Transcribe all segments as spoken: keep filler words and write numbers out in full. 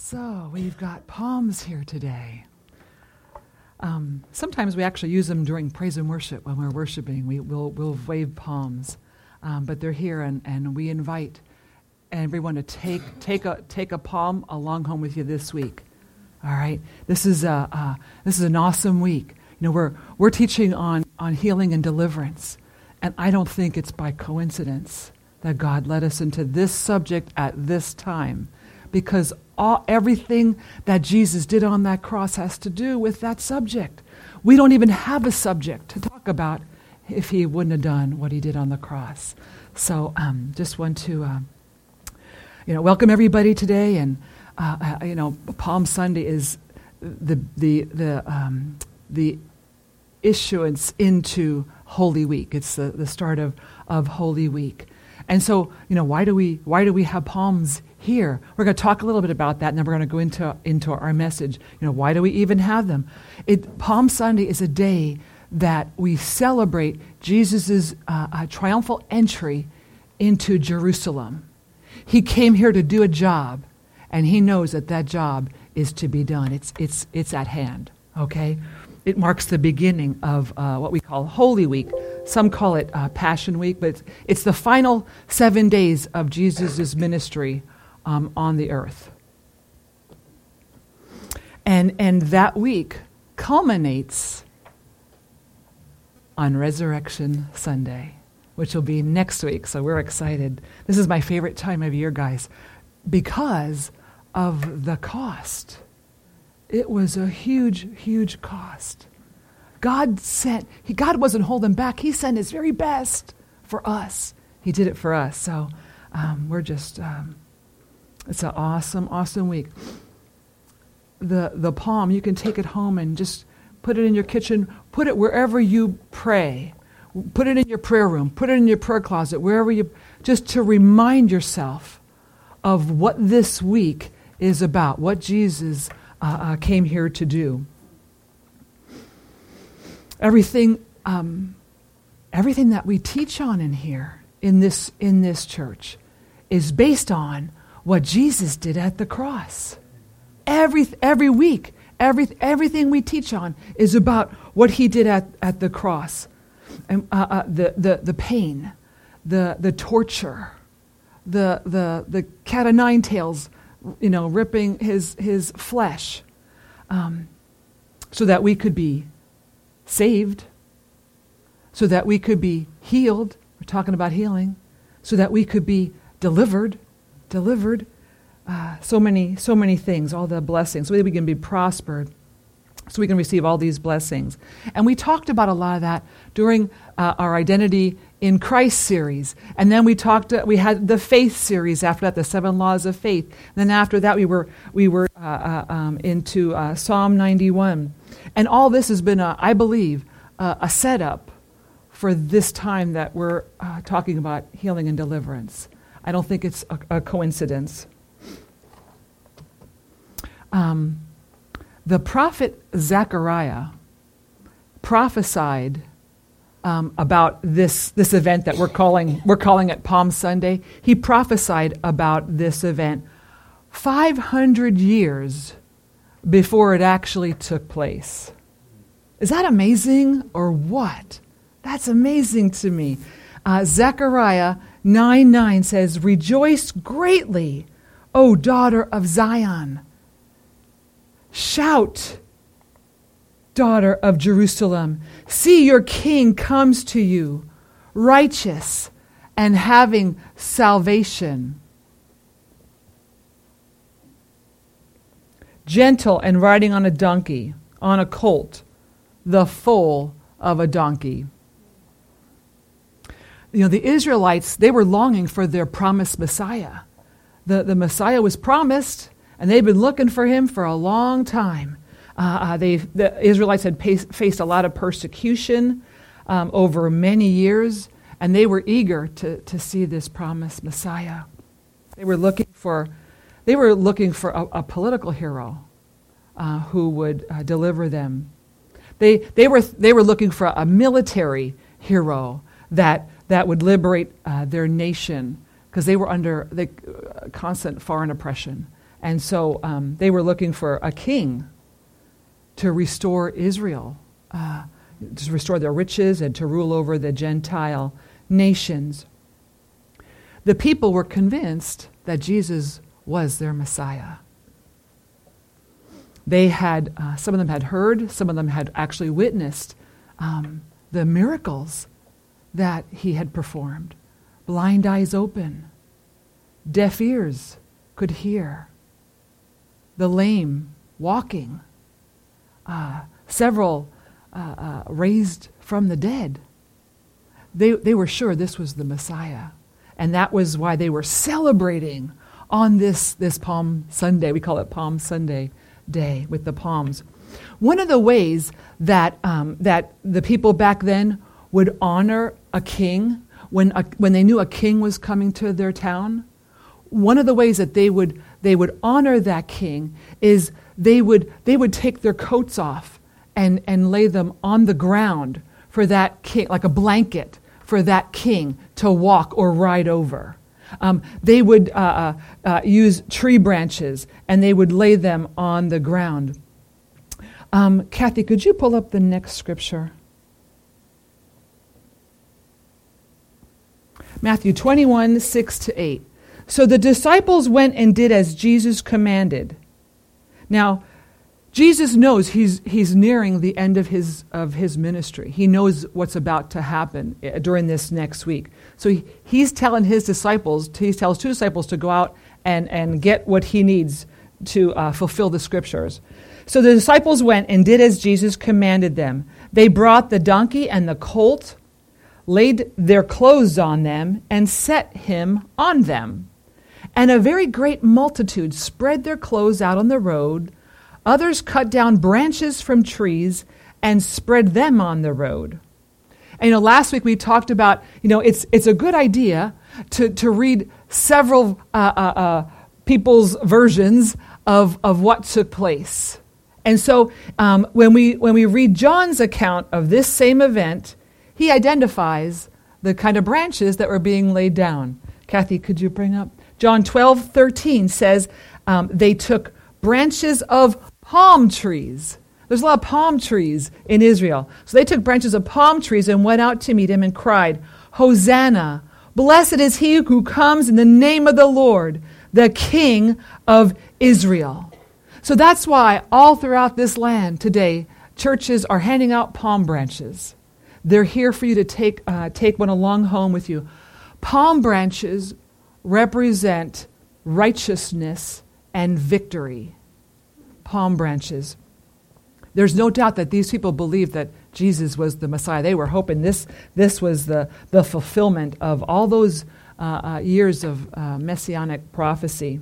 So we've got palms here today. Um, sometimes we actually use them during praise and worship when we're worshiping. We will we'll wave palms, um, but they're here, and, and we invite everyone to take take a take a palm along home with you this week. All right, this is a uh, this is an awesome week. You know, we're we're teaching on on healing and deliverance, and I don't think it's by coincidence that God led us into this subject at this time, because all, everything that Jesus did on that cross has to do with that subject. We don't even have a subject to talk about if he wouldn't have done what he did on the cross. So um, just want to, uh, you know, welcome everybody today. And, uh, uh, you know, Palm Sunday is the, the, the, um, the issuance into Holy Week. It's the, the start of, of Holy Week. And so, you know, why do we why do we have palms here? We're going to talk a little bit about that, and then we're going to go into into our message. You know, why do we even have them? It, Palm Sunday is a day that we celebrate Jesus' uh, uh, triumphal entry into Jerusalem. He came here to do a job, and he knows that that job is to be done. It's it's it's at hand. Okay, it marks the beginning of uh, what we call Holy Week. Some call it uh, Passion Week, but it's, it's the final seven days of Jesus' ministry um, on the earth. And, and that week culminates on Resurrection Sunday, which will be next week, so we're excited. This is my favorite time of year, guys, because of the cost. It was a huge, huge cost. God sent, he, God wasn't holding back. He sent his very best for us. He did it for us. So um, we're just, um, it's an awesome, awesome week. The the palm, you can take it home and just put it in your kitchen. Put it wherever you pray. Put it in your prayer room. Put it in your prayer closet, wherever you, just to remind yourself of what this week is about, what Jesus uh, uh, came here to do. Everything, um, everything that we teach on in here, in this in this church, is based on what Jesus did at the cross. Every every week, every everything we teach on is about what he did at, at the cross, and uh, uh, the the the pain, the the torture, the the the cat o' nine tails, you know, ripping his his flesh, um, so that we could be saved, so that we could be healed. We're talking about healing. So that we could be delivered, delivered. Uh, so many, so many things, all the blessings, so that we can be prospered, so we can receive all these blessings. And we talked about a lot of that during uh, our Identity in Christ series. And then we talked, uh, we had the faith series after that, the seven laws of faith. And then after that, we were we were uh, uh, um, into uh, Psalm ninety-one. And all this has been, a, I believe, uh, a setup for this time that we're uh, talking about healing and deliverance. I don't think it's a, a coincidence. Um, the prophet Zechariah prophesied um, about this this event that we're calling we're calling it Palm Sunday. He prophesied about this event five hundred years before it actually took place. Is that amazing or what? That's amazing to me. Uh, Zechariah nine nine says, "Rejoice greatly, O daughter of Zion. Shout, daughter of Jerusalem. See, your king comes to you, righteous and having salvation, gentle and riding on a donkey, on a colt, the foal of a donkey." You know, the Israelites, they were longing for their promised Messiah. The, the Messiah was promised, and they've been looking for him for a long time. Uh, uh, they, the Israelites had pace, faced a lot of persecution um, over many years, and they were eager to, to see this promised Messiah. They were looking for, they were looking for a, a political hero uh, who would uh, deliver them. They they were they were looking for a military hero that that would liberate uh, their nation, because they were under the uh, constant foreign oppression. And so um, they were looking for a king to restore Israel, uh, to restore their riches and to rule over the Gentile nations. The people were convinced that Jesus was their Messiah. They had, uh, some of them had heard, some of them had actually witnessed um, the miracles that he had performed. Blind eyes open, deaf ears could hear, the lame walking, uh, several uh, uh, raised from the dead. They, they were sure this was the Messiah. And that was why they were celebrating on this, this Palm Sunday. We call it Palm Sunday Day with the palms. One of the ways that um, that the people back then would honor a king when a, when they knew a king was coming to their town, one of the ways that they would they would honor that king is they would they would take their coats off and and lay them on the ground for that king, like a blanket for that king to walk or ride over. Um, they would uh, uh, uh, use tree branches and they would lay them on the ground. Um, Kathy, could you pull up the next scripture? Matthew twenty-one, six to eight. So the disciples went and did as Jesus commanded. Now, Jesus knows he's he's nearing the end of his of his ministry. He knows what's about to happen during this next week. So he, he's telling his disciples, he tells two disciples to go out and, and get what he needs to uh, fulfill the scriptures. So the disciples went and did as Jesus commanded them. They brought the donkey and the colt, laid their clothes on them, and set him on them. And a very great multitude spread their clothes out on the road. Others cut down branches from trees and spread them on the road. And, you know, last week we talked about, you know, it's it's a good idea to, to read several uh, uh, uh, people's versions of, of what took place. And so um, when we when we read John's account of this same event, he identifies the kind of branches that were being laid down. Kathy, could you bring up? John twelve thirteen says um, they took branches of palm trees. There's a lot of palm trees in Israel. So they took branches of palm trees and went out to meet him and cried, Hosanna, blessed is he who comes in the name of the Lord, the King of Israel. So that's why all throughout this land today, churches are handing out palm branches. They're here for you to take uh, take one along home with you. Palm branches represent righteousness and victory. Palm branches. There's no doubt that these people believed that Jesus was the Messiah. They were hoping this this was the, the fulfillment of all those uh, uh, years of uh, messianic prophecy.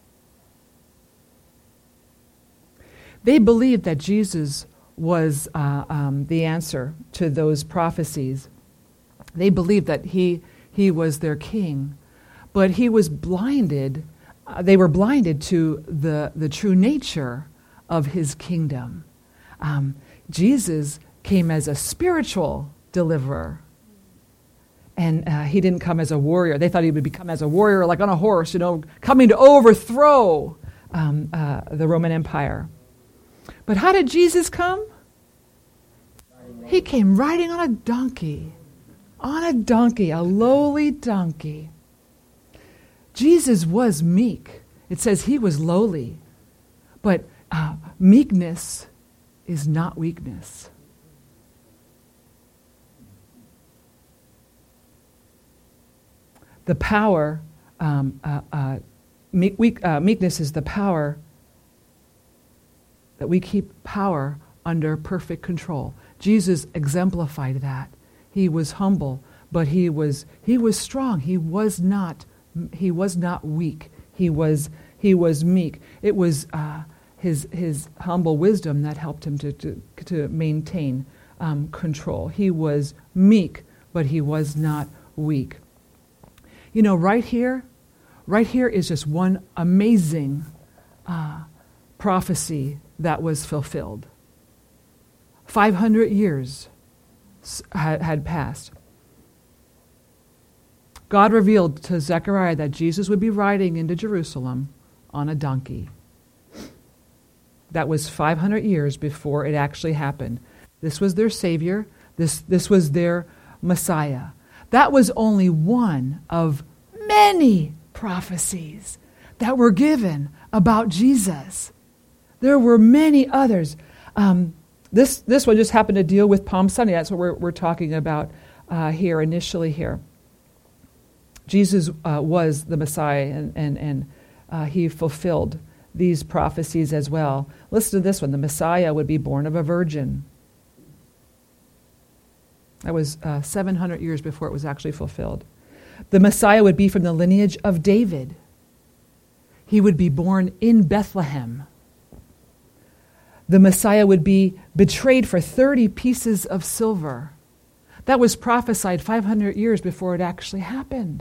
They believed that Jesus was uh, um, the answer to those prophecies. They believed that he he was their king, but he was blinded. Uh, they were blinded to the the true nature of his kingdom. Um, Jesus came as a spiritual deliverer, and uh, he didn't come as a warrior. They thought he would become as a warrior, like on a horse, you know, coming to overthrow um, uh, the Roman Empire. But how did Jesus come? He came riding on a donkey, on a donkey, a lowly donkey. Jesus was meek. It says he was lowly, but uh, meekness is not weakness. The power, um, uh, uh, meek, weak, uh, meekness is the power that we keep power under perfect control. Jesus exemplified that. He was humble, but he was he was strong. He was not he was not weak. He was he was meek. It was uh, his his humble wisdom that helped him to to, to maintain um, control. He was meek, but he was not weak. You know, right here, right here is just one amazing uh, prophecy that was fulfilled. five hundred years had, had passed. God revealed to Zechariah that Jesus would be riding into Jerusalem, on a donkey. That was five hundred years before it actually happened. This was their Savior. This, this was their Messiah. That was only one of many prophecies that were given about Jesus. There were many others. Um, this this one just happened to deal with Palm Sunday. That's what we're we're talking about uh, here initially here. Jesus uh, was the Messiah, and and and uh, he fulfilled these prophecies as well. Listen to this one: the Messiah would be born of a virgin. That was uh, seven hundred years before it was actually fulfilled. The Messiah would be from the lineage of David. He would be born in Bethlehem. The Messiah would be betrayed for thirty pieces of silver. That was prophesied five hundred years before it actually happened.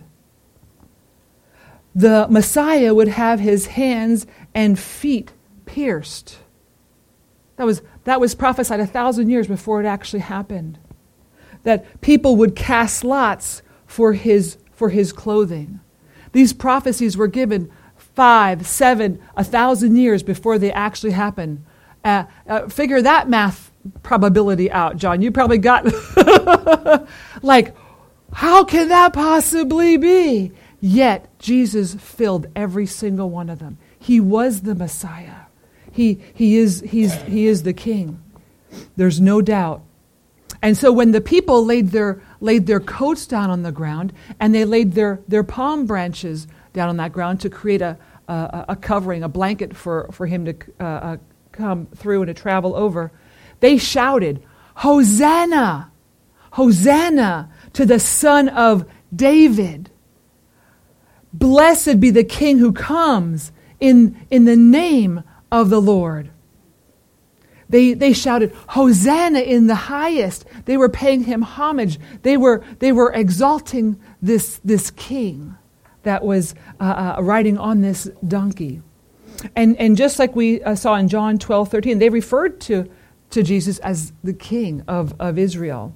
The Messiah would have his hands and feet pierced. That was, that was prophesied a thousand years before it actually happened. That people would cast lots for his, for his clothing. These prophecies were given five, seven, a thousand years before they actually happened. Uh, uh, figure that math probability out, John. You probably got like, how can that possibly be? Yet Jesus filled every single one of them. He was the Messiah. He he is he's he is the King. There's no doubt. And so when the people laid their laid their coats down on the ground and they laid their, their palm branches down on that ground to create a a, a covering, a blanket for, for him to uh, uh, come through and to travel over, they shouted, "Hosanna! Hosanna to the Son of David! Blessed be the King who comes in, in the name of the Lord." They they shouted, "Hosanna in the highest." They were paying him homage. They were they were exalting this this king that was uh, uh, riding on this donkey. And and just like we uh, saw in John twelve thirteen, they referred to, to Jesus as the King of, of Israel.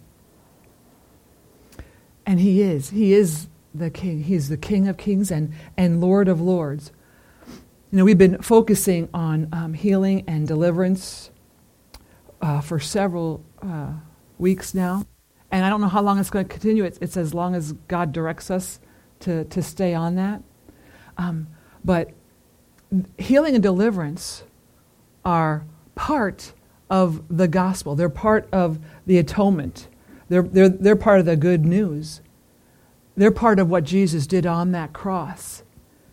And he is. He is the King. He's the King of kings and, and Lord of lords. You know, we've been focusing on um, healing and deliverance uh, for several uh, weeks now. And I don't know how long it's going to continue. It's, it's as long as God directs us to, to stay on that. Um, but healing and deliverance are part of the gospel. They're part of the atonement. They're, they're, they're part of the good news. They're part of what Jesus did on that cross.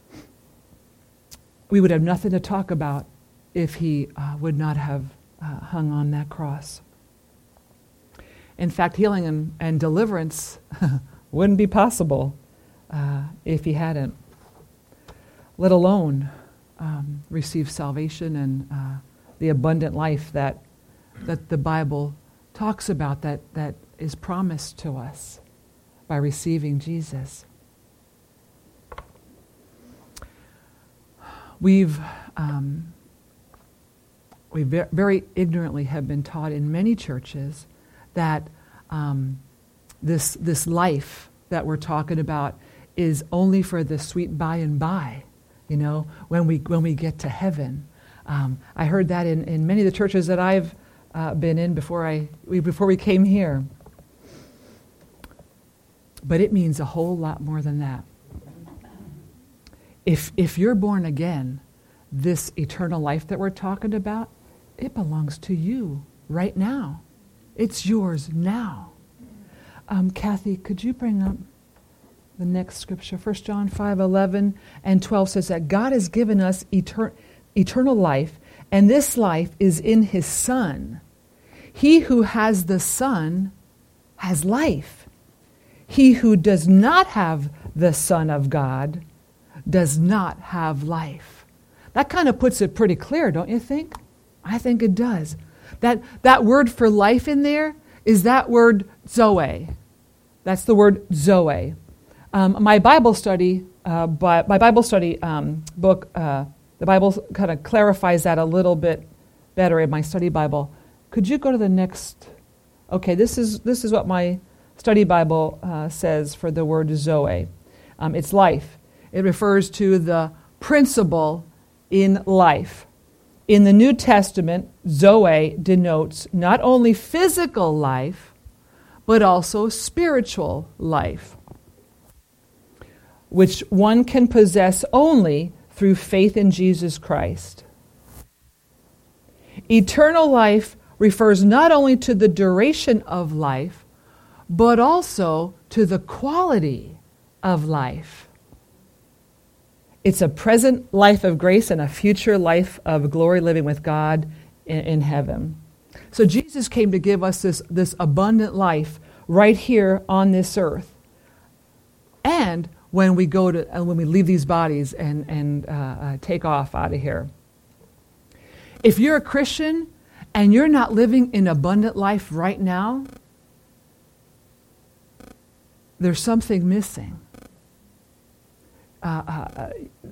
We would have nothing to talk about if he uh, would not have uh, hung on that cross. In fact, healing and, and deliverance wouldn't be possible uh, if he hadn't, let alone um, receive salvation and uh, the abundant life that that the Bible talks about, that, that is promised to us by receiving Jesus. We've um, we ve- very ignorantly have been taught in many churches that um, this this life that we're talking about is only for the sweet by and by, you know, when we when we get to heaven. Um, I heard that in, in many of the churches that I've uh, been in before I we, before we came here. But it means a whole lot more than that. If if you're born again, this eternal life that we're talking about, it belongs to you right now. It's yours now. Um, Kathy, could you bring up the next scripture? First John five eleven and twelve says that God has given us etern- eternal life, and this life is in his Son. He who has the Son has life. He who does not have the Son of God does not have life. That kind of puts it pretty clear, don't you think? I think it does. That that word for life in there is that word Zoe. That's the word Zoe. Um, my Bible study, uh, by, my Bible study um, book, uh, the Bible kind of clarifies that a little bit better in my study Bible. Could you go to the next? Okay, this is this is what my study Bible uh, says for the word Zoe. Um, it's life. It refers to the principle in life. In the New Testament, Zoe denotes not only physical life, but also spiritual life, which one can possess only through faith in Jesus Christ. Eternal life refers not only to the duration of life, but also to the quality of life. It's a present life of grace and a future life of glory living with God in, in heaven. So Jesus came to give us this, this abundant life right here on this earth. And when we go to, and when we leave these bodies and, and uh, uh, take off out of here. If you're a Christian and you're not living an abundant life right now, there's something missing. Uh, uh,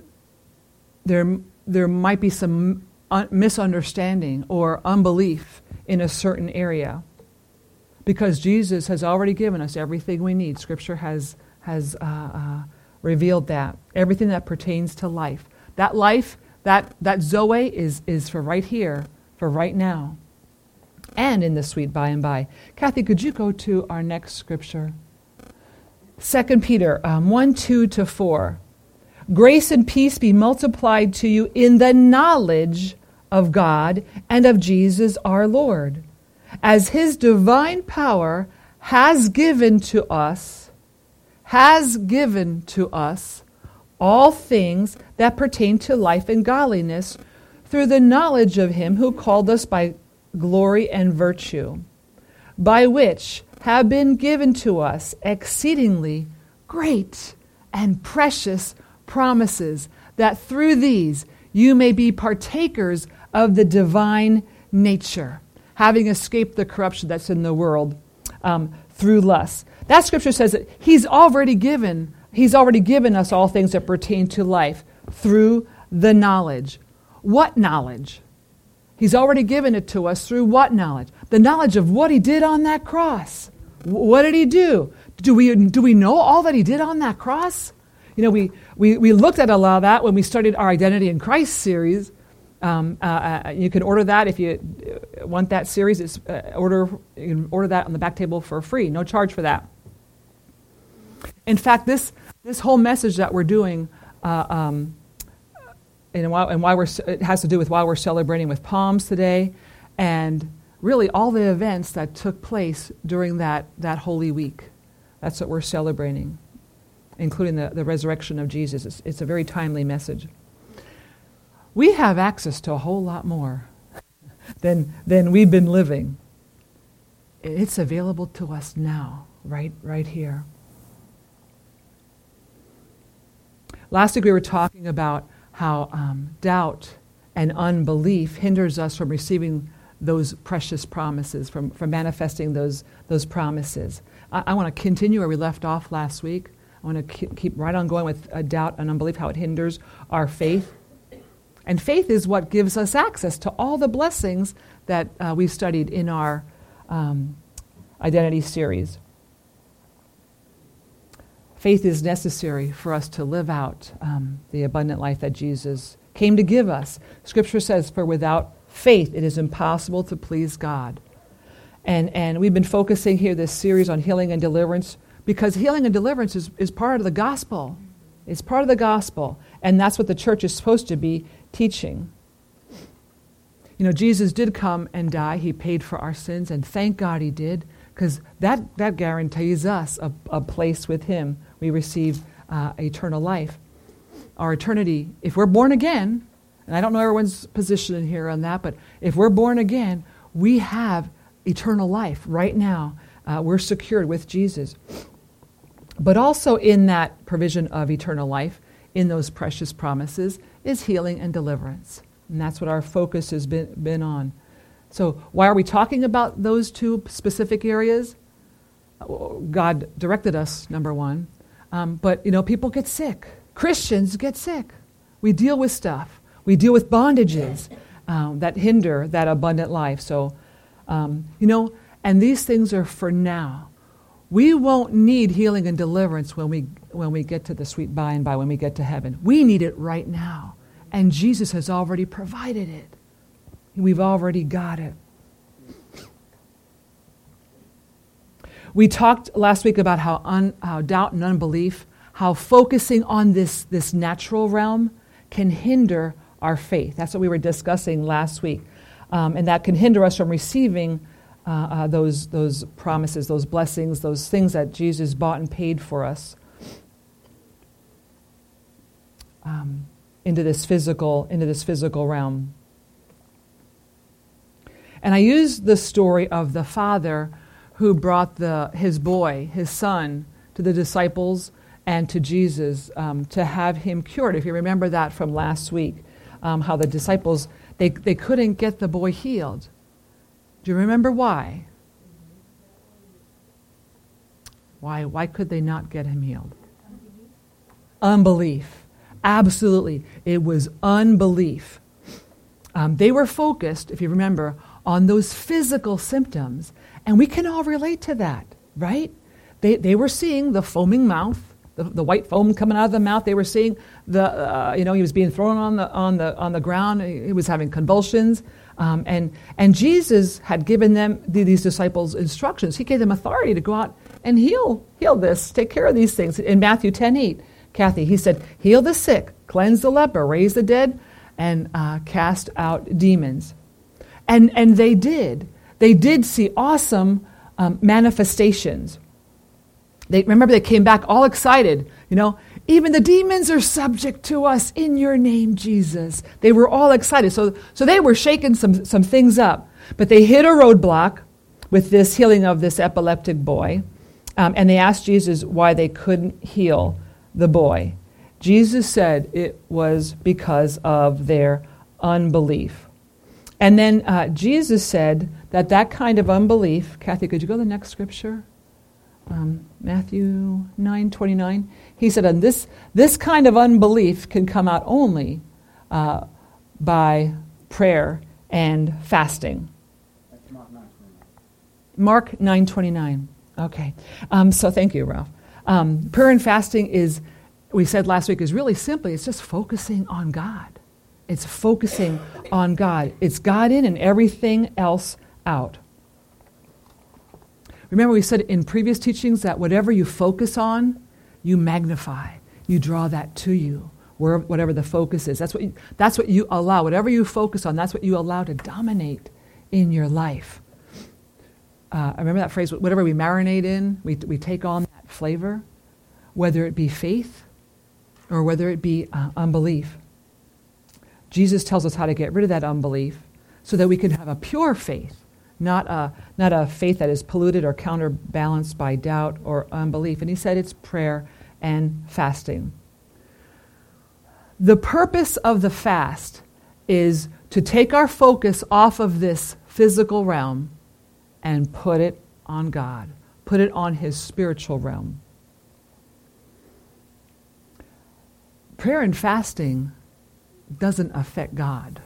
there, there might be some un- misunderstanding or unbelief in a certain area, because Jesus has already given us everything we need. Scripture has has uh, uh, revealed that everything that pertains to life. That life, that that Zoe is is for right here, for right now, and in the sweet by and by. Kathy, could you go to our next scripture? Second Peter um, one two to four. Grace and peace be multiplied to you in the knowledge of God and of Jesus our Lord, as his divine power has given to us, has given to us all things that pertain to life and godliness through the knowledge of him who called us by glory and virtue, by which have been given to us exceedingly great and precious promises, that through these you may be partakers of the divine nature, having escaped the corruption that's in the world um, through lust. That scripture says that he's already given, he's already given us all things that pertain to life through the knowledge. What knowledge? He's already given it to us through what knowledge? The knowledge of what he did on that cross. What did he do? Do we do we know all that he did on that cross? You know, we, we, we looked at a lot of that when we started our Identity in Christ series. Um, uh, uh, you can order that if you want that series. It's uh, order you can order that on the back table for free, no charge for that. In fact, this this whole message that we're doing, uh, um, and why and why we're it has to do with why we're celebrating with palms today, and really all the events that took place during that that Holy Week. That's what we're celebrating, including the, the resurrection of Jesus. It's, it's a very timely message. We have access to a whole lot more than, than we've been living. It's available to us now, right, right here. Last week we were talking about how um, doubt and unbelief hinders us from receiving those precious promises, from, from manifesting those, those promises. I, I want to continue where we left off last week. I want to keep right on going with uh, doubt and unbelief, how it hinders our faith. And faith is what gives us access to all the blessings that uh, we studied in our um, identity series. Faith is necessary for us to live out um, the abundant life that Jesus came to give us. Scripture says, for without faith it is impossible to please God. And, and we've been focusing here this series on healing and deliverance, because healing and deliverance is, is part of the gospel. It's part of the gospel. And that's what the church is supposed to be teaching. You know, Jesus did come and die. He paid for our sins, and thank God he did, because that, that guarantees us a, a place with him. We receive uh, eternal life. Our eternity, if we're born again, and I don't know everyone's position in here on that, but if we're born again, we have eternal life right now. Uh, we're secured with Jesus. But also in that provision of eternal life, in those precious promises, is healing and deliverance. And that's what our focus has been, been on. So why are we talking about those two specific areas? God directed us, number one. Um, but, you know, people get sick. Christians get sick. We deal with stuff. We deal with bondages um, that hinder that abundant life. So, um, you know, and these things are for now. We won't need healing and deliverance when we when we get to the sweet by and by, when we get to heaven. We need it right now. and Jesus has already provided it. We've already got it. We talked last week about how, un, how doubt and unbelief, how focusing on this, this natural realm can hinder our faith. That's what we were discussing last week. Um, and that can hinder us from receiving uh, uh, those, those promises, those blessings, those things that Jesus bought and paid for us um, into this physical, into this physical realm. And I used the story of the father who brought the his boy, his son, to the disciples and to Jesus um, to have him cured. If you remember that from last week, um, how the disciples, they, they couldn't get the boy healed. Do you remember why? Why? Why could they not get him healed? Unbelief. Absolutely. It was unbelief. Um, they were focused, if you remember, on those physical symptoms. And we can all relate to that, right? They they were seeing the foaming mouth, the, the white foam coming out of the mouth. They were seeing the, uh, you know, he was being thrown on the on the on the ground. He was having convulsions, um, and and Jesus had given them these disciples instructions. He gave them authority to go out and heal heal this, take care of these things. In Matthew ten eight, Kathy, he said, "Heal the sick, cleanse the leper, raise the dead, and uh, cast out demons." And and they did. They did see awesome um, manifestations. They remember they came back all excited. You know, even the demons are subject to us in your name, Jesus. They were all excited. So so they were shaking some some things up. But they hit a roadblock with this healing of this epileptic boy, um, and they asked Jesus why they couldn't heal the boy. Jesus said it was because of their unbelief. And then uh, Jesus said that that kind of unbelief, Kathy, could you go to the next scripture? Um, Matthew nine twenty-nine. He said, and this, this kind of unbelief can come out only uh, by prayer and fasting. That's Mark nine twenty-nine. Mark nine twenty-nine. Okay. Um, so thank you, Ralph. Um, prayer and fasting is, we said last week, is really simply, it's just focusing on God. It's focusing on God. It's God in and everything else out. Remember we said in previous teachings that whatever you focus on, you magnify. You draw that to you, where, whatever the focus is. That's what you, that's what you allow. Whatever you focus on, that's what you allow to dominate in your life. Uh, I remember that phrase, whatever we marinate in, we, we take on that flavor, whether it be faith or whether it be uh, unbelief. Jesus tells us how to get rid of that unbelief so that we can have a pure faith, not a, not a faith that is polluted or counterbalanced by doubt or unbelief. And he said it's prayer and fasting. The purpose of the fast is to take our focus off of this physical realm and put it on God, put it on his spiritual realm. Prayer and fasting doesn't affect God.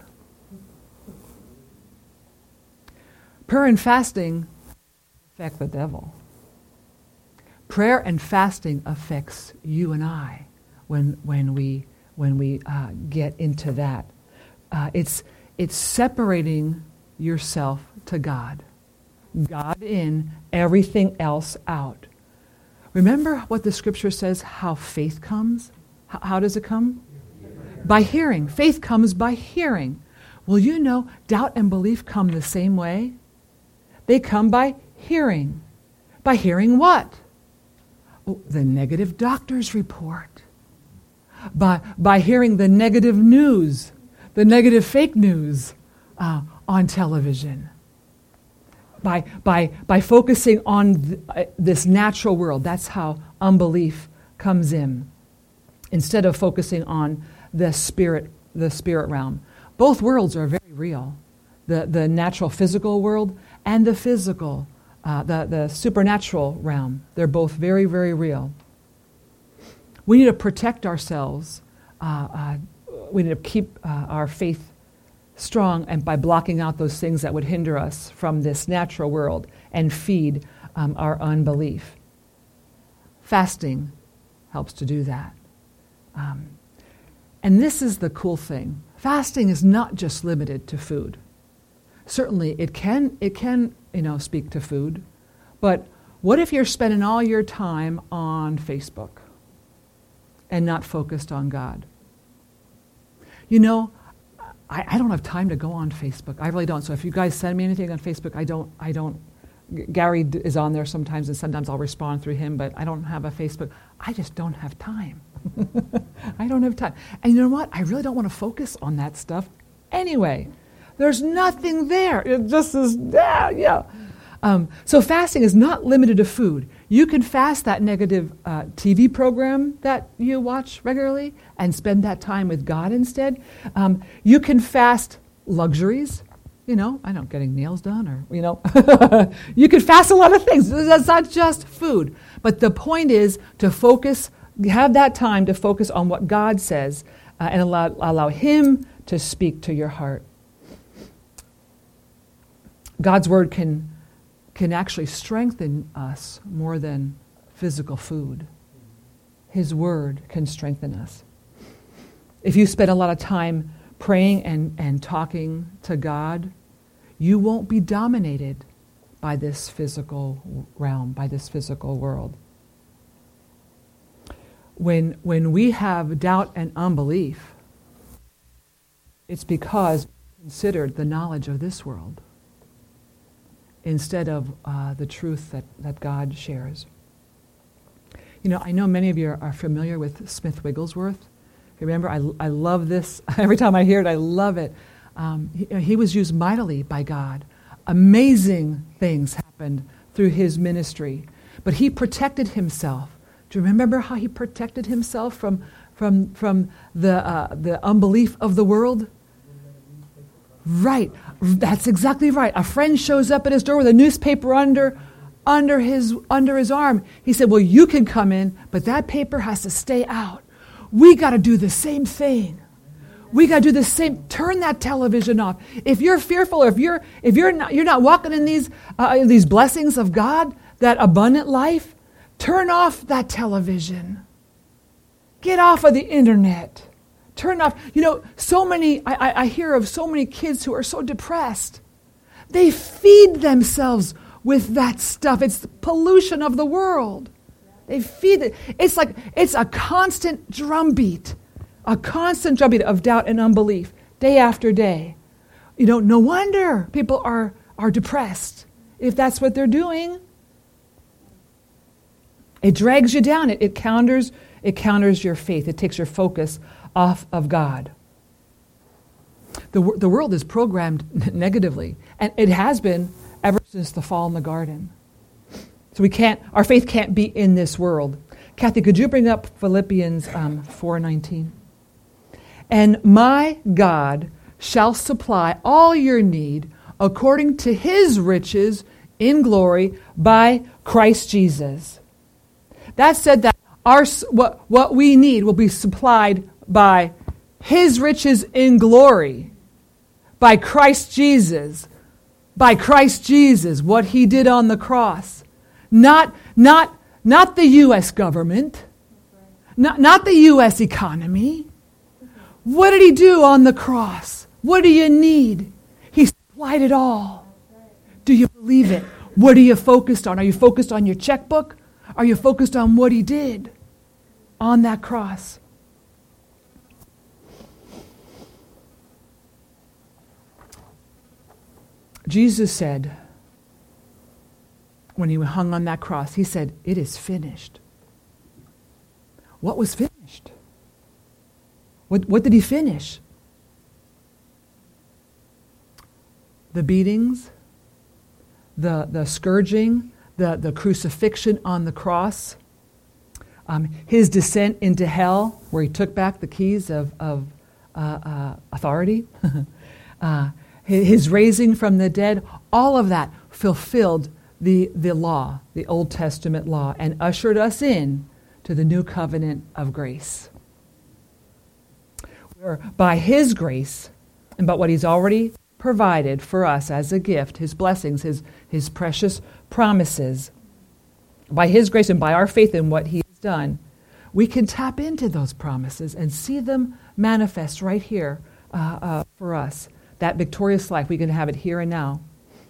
Prayer and fasting affect the devil. Prayer and fasting affects you and I when when we when we uh, get into that. Uh, it's it's separating yourself to God. God in, everything else out. Remember what the scripture says, how faith comes? How, how does it come? By hearing. Faith comes by hearing. Well, you know, doubt and belief come the same way. They come by hearing. By hearing what? Oh, the negative doctor's report. By, by hearing the negative news, the negative fake news uh, on television. By, by, by focusing on th- uh, this natural world. That's how unbelief comes in. Instead of focusing on the spirit, the spirit realm. Both worlds are very real. The the natural physical world and the physical, uh, the, the supernatural realm. They're both very, very real. We need to protect ourselves. Uh, uh, we need to keep uh, our faith strong and by blocking out those things that would hinder us from this natural world and feed um, our unbelief. Fasting helps to do that. Um, And this is the cool thing. Fasting is not just limited to food. Certainly it can, it can, you know, speak to food. But what if you're spending all your time on Facebook and not focused on God? You know, I, I don't have time to go on Facebook. I really don't. So if you guys send me anything on Facebook, I don't, I don't, Gary is on there sometimes, and sometimes I'll respond through him, but I don't have a Facebook. I just don't have time. I don't have time. And you know what? I really don't want to focus on that stuff anyway. There's nothing there. It just is, yeah, yeah. Um, so fasting is not limited to food. You can fast that negative uh, T V program that you watch regularly and spend that time with God instead. Um, you can fast luxuries. You know, I don't getting nails done or, you know. You can fast a lot of things. That's not just food. But the point is to focus, have that time to focus on what God says uh, and allow, allow Him to speak to your heart. God's word can can actually strengthen us more than physical food. His word can strengthen us. If you spend a lot of time praying and, and talking to God, you won't be dominated by this physical realm, by this physical world. When, when we have doubt and unbelief, it's because we considered the knowledge of this world instead of uh, the truth that, that God shares. You know, I know many of you are, are familiar with Smith Wigglesworth. Remember, I, I love this. Every time I hear it, I love it. Um, he, he was used mightily by God. Amazing things happened through his ministry. But he protected himself. Do you remember how he protected himself from, from, from the, uh, the unbelief of the world? Right. That's exactly right. A friend shows up at his door with a newspaper under, under his, under his arm. He said, well, you can come in, but that paper has to stay out. We got to do the same thing. We got to do the same. Turn that television off. If you're fearful, or if you're if you're not you're not walking in these uh, in these blessings of God, that abundant life, turn off that television. Get off of the internet. Turn off. You know, so many. I, I hear of so many kids who are so depressed. They feed themselves with that stuff. It's the pollution of the world. They feed it. It's like it's a constant drumbeat, a constant drumbeat of doubt and unbelief, day after day. You know, no wonder people are are depressed if that's what they're doing. It drags you down. It, it counters it counters your faith. It takes your focus off of God. The the world is programmed negatively, and it has been ever since the fall in the garden. So we can't, our faith can't be in this world. Kathy, could you bring up Philippians um, four nineteen? And my God shall supply all your need according to his riches in glory by Christ Jesus. That said that our what, what we need will be supplied by his riches in glory, by Christ Jesus, by Christ Jesus, what he did on the cross. Not, not, not the U S government, not, not the U S economy. What did he do on the cross? What do you need? He supplied it all. Do you believe it? What are you focused on? Are you focused on your checkbook? Are you focused on what he did on that cross? Jesus said, when he hung on that cross, he said, it is finished. What was finished? What, what did he finish? The beatings, the, the scourging, the, the crucifixion on the cross, um, his descent into hell, where he took back the keys of, of uh, uh, authority, uh, his raising from the dead, all of that fulfilled the, the law, the Old Testament law, and ushered us in to the new covenant of grace. Where by his grace and by what he's already provided for us as a gift, his blessings, his, his precious promises, by his grace and by our faith in what he has done, we can tap into those promises and see them manifest right here uh, uh, for us. That victorious life, we can have it here and now.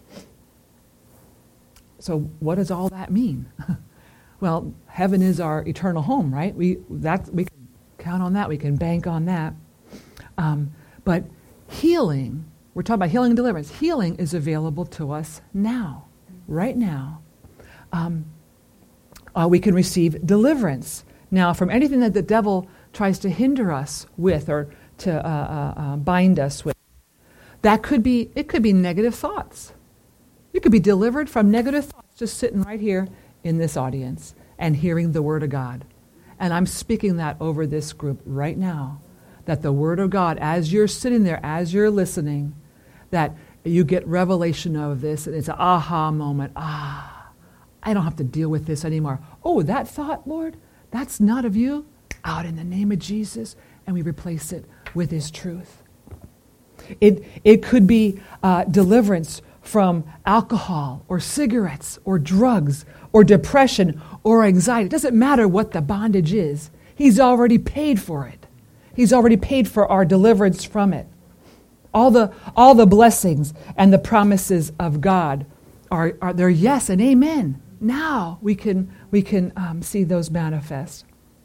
So what does all that mean? Well, heaven is our eternal home, right? We that we can count on that. We can bank on that. Um, but healing, we're talking about healing and deliverance. Healing is available to us now, right now. Um, uh, we can receive deliverance now from anything that the devil tries to hinder us with or to uh, uh, uh, bind us with. That could be, it could be negative thoughts. You could be delivered from negative thoughts just sitting right here in this audience and hearing the Word of God. And I'm speaking that over this group right now, that the Word of God, as you're sitting there, as you're listening, that you get revelation of this, and it's an aha moment. Ah, I don't have to deal with this anymore. Oh, that thought, Lord, that's not of you. Out in the name of Jesus, and we replace it with His truth. It, it could be uh, deliverance from alcohol or cigarettes or drugs or depression or anxiety. It doesn't matter what the bondage is. He's already paid for it. He's already paid for our deliverance from it. All the all the blessings and the promises of God are, are there, yes and amen. Now we can we can um, see those manifest.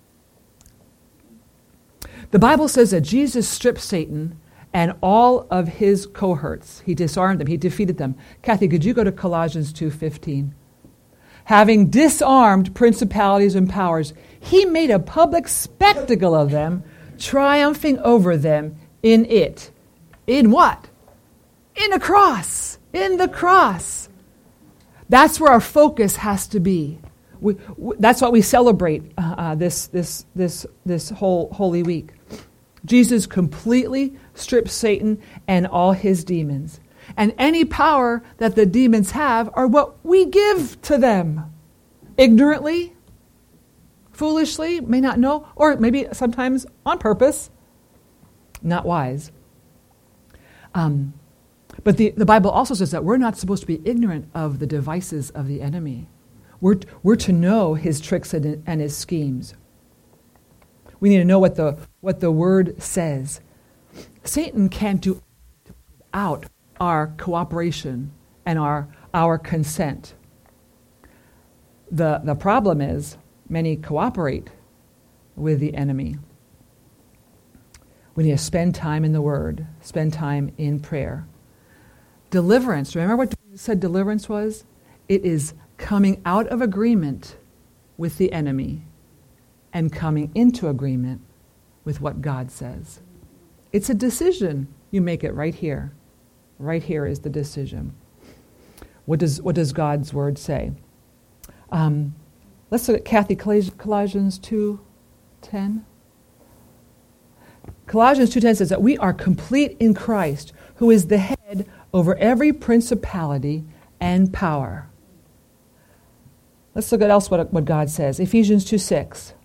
The Bible says that Jesus stripped Satan and all of his cohorts. He disarmed them. He defeated them. Kathy, could you go to Colossians two fifteen? Having disarmed principalities and powers, he made a public spectacle of them, triumphing over them in it. In what? In a cross. In the cross. That's where our focus has to be. We, we, that's what we celebrate uh, uh, this this this this whole Holy Week. Jesus completely stripped Satan and all his demons. And any power that the demons have are what we give to them. Ignorantly, foolishly, may not know, or maybe sometimes on purpose, not wise. Um, but the, the Bible also says that we're not supposed to be ignorant of the devices of the enemy. We're, we're to know his tricks and, and his schemes. We need to know what the what the Word says. Satan can't do without our cooperation and our our consent. The the problem is many cooperate with the enemy. We need to spend time in the Word, spend time in prayer. Deliverance. Remember what Jesus said deliverance was? It is coming out of agreement with the enemy and coming into agreement with what God says. It's a decision. You make it right here. Right here is the decision. What does what does God's Word say? Um, let's look at Kathy, Colossians two ten. Colossians two ten says that we are complete in Christ, who is the head over every principality and power. Let's look at else what, what God says. Ephesians two six.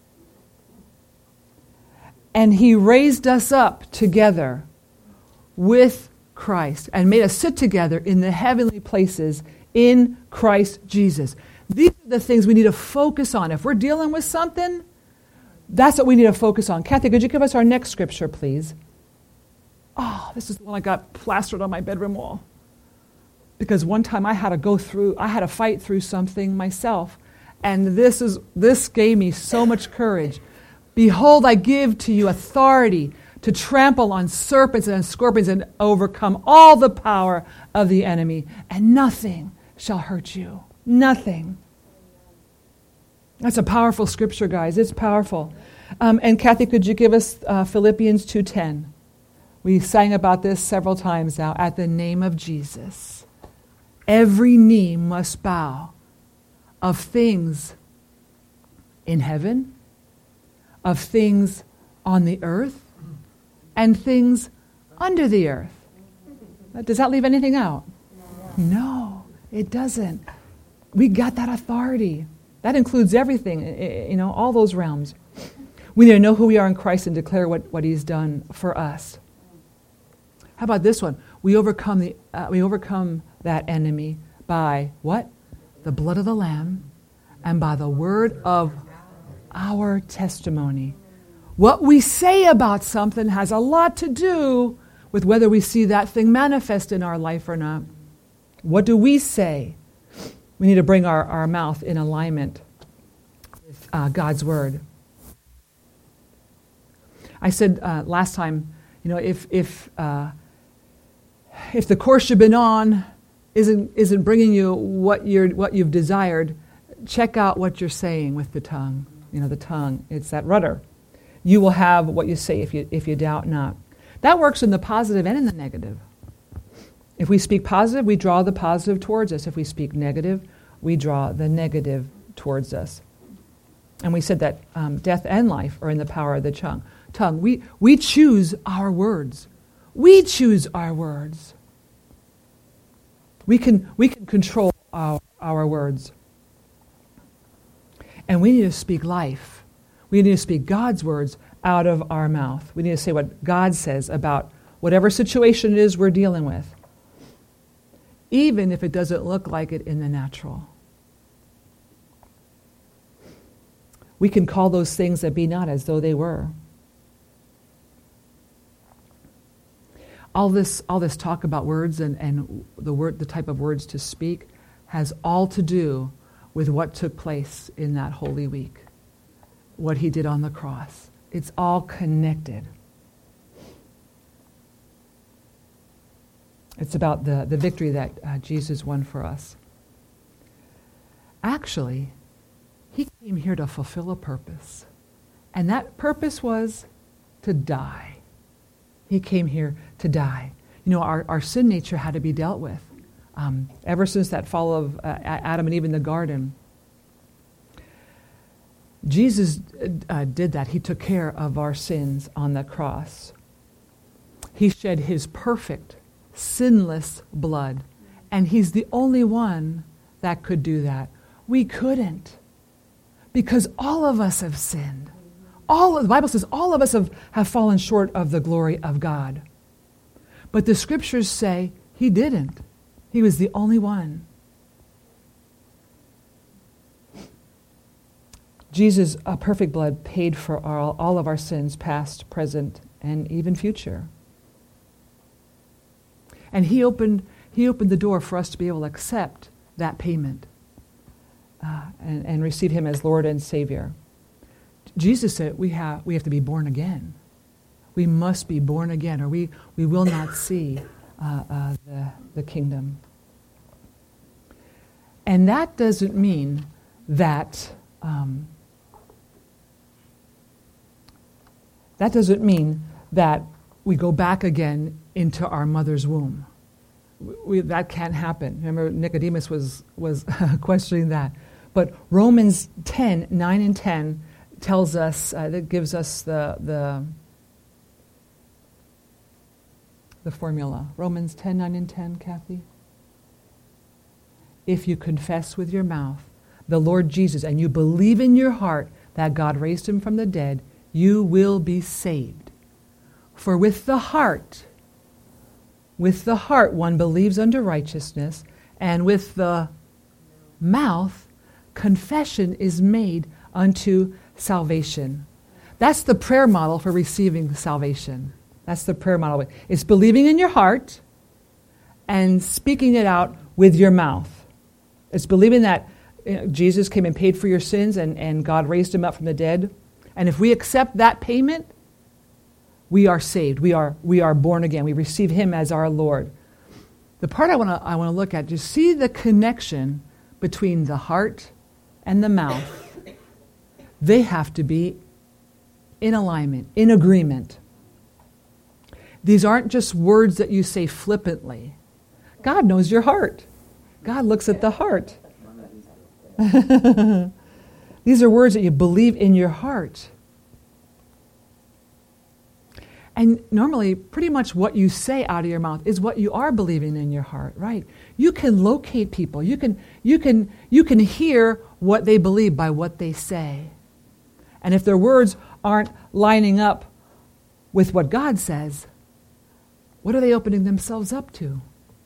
And he raised us up together with Christ and made us sit together in the heavenly places in Christ Jesus. These are the things we need to focus on. If we're dealing with something, that's what we need to focus on. Kathy, could you give us our next scripture, please? Oh, this is the one I got plastered on my bedroom wall. Because one time I had to go through, I had to fight through something myself. And this is this gave me so much courage. Behold, I give to you authority to trample on serpents and scorpions and overcome all the power of the enemy, and nothing shall hurt you. Nothing. That's a powerful scripture, guys. It's powerful. Um, and Kathy, could you give us uh, Philippians two ten? We sang about this several times now. At the name of Jesus, every knee must bow, of things in heaven, of things on the earth, and things under the earth. Does that leave anything out? No, no it doesn't. We got that authority. That includes everything, you know, all those realms. We need to know who we are in Christ and declare what, what He's done for us. How about this one? We overcome the uh, we overcome that enemy by what? The blood of the Lamb and by the word of our testimony. What we say about something has a lot to do with whether we see that thing manifest in our life or not. What do we say? We need to bring our, our mouth in alignment with uh, God's word. I said uh, last time, you know, if if uh, if the course you've been on isn't isn't bringing you what you're what you've desired, check out what you're saying with the tongue. You know, the tongue, it's that rudder. You will have what you say if you if you doubt not. That works in the positive and in the negative. If we speak positive, we draw the positive towards us. If we speak negative, we draw the negative towards us. And we said that um, death and life are in the power of the tongue. Tongue. We we choose our words. We choose our words. We can we can control our, our words. And we need to speak life. We need to speak God's words out of our mouth. We need to say what God says about whatever situation it is we're dealing with, even if it doesn't look like it in the natural. We can call those things that be not as though they were. All this, all this talk about words and, and the word, the type of words to speak has all to do with what took place in that Holy Week, what he did on the cross. It's all connected. It's about the, the victory that uh, Jesus won for us. Actually, he came here to fulfill a purpose. And that purpose was to die. He came here to die. You know, our, our sin nature had to be dealt with. Um, ever since that fall of uh, Adam and Eve in the garden, Jesus uh, did that. He took care of our sins on the cross. He shed his perfect, sinless blood. And he's the only one that could do that. We couldn't. Because all of us have sinned. All of, the Bible says all of us have, have fallen short of the glory of God. But the scriptures say he didn't. He was the only one. Jesus' uh, perfect blood paid for all, all of our sins, past, present, and even future. And he opened, he opened the door for us to be able to accept that payment uh, and, and receive him as Lord and Savior. Jesus said we have, we have to be born again. We must be born again, or we, we will not see uh, uh, the, the kingdom. And that doesn't mean that um, that doesn't mean that we go back again into our mother's womb. We, that can't happen. Remember, Nicodemus was was questioning that. But Romans ten, nine and ten tells us, uh, that gives us the the the formula. Romans ten, nine and ten, Kathy. If you confess with your mouth the Lord Jesus and you believe in your heart that God raised him from the dead, you will be saved. For with the heart, with the heart one believes unto righteousness, and with the mouth confession is made unto salvation. That's the prayer model for receiving salvation. That's the prayer model. It's believing in your heart and speaking it out with your mouth. It's believing that you know, Jesus came and paid for your sins and, and God raised him up from the dead. And if we accept that payment, we are saved. We are we are born again. We receive him as our Lord. The part I want to I want to look at, you see the connection between the heart and the mouth. They have to be in alignment, in agreement. These aren't just words that you say flippantly. God knows your heart. God looks at the heart. These are words that you believe in your heart. And normally, pretty much what you say out of your mouth is what you are believing in your heart, right? You can locate people. You can, you can, you can hear what they believe by what they say. And if their words aren't lining up with what God says, what are they opening themselves up to?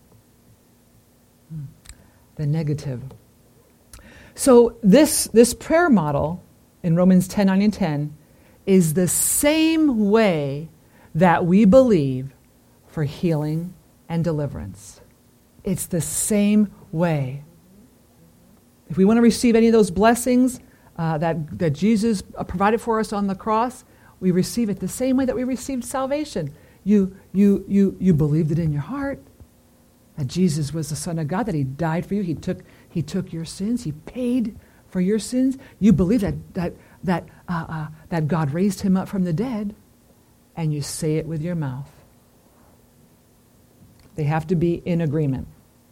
The negative. So this, this prayer model in Romans ten, nine and ten is the same way that we believe for healing and deliverance. It's the same way. If we want to receive any of those blessings uh, that, that Jesus provided for us on the cross, we receive it the same way that we received salvation. You, you, you, you believed it in your heart, that Jesus was the Son of God, that he died for you. He took, he took your sins. He paid for your sins. You believe that, that, that, uh, uh, that God raised him up from the dead, and you say it with your mouth. They have to be in agreement.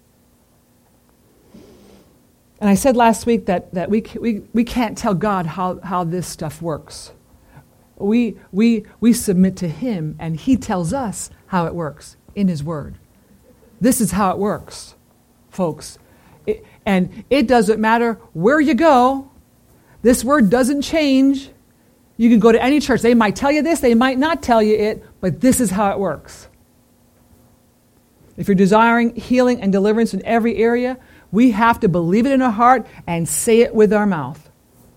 And I said last week that, that we, we, we can't tell God how, how this stuff works. We, we, we submit to him, and he tells us how it works in his word. This is how it works, folks. It, and it doesn't matter where you go. This word doesn't change. You can go to any church. They might tell you this, they might not tell you it, but this is how it works. If you're desiring healing and deliverance in every area, we have to believe it in our heart and say it with our mouth.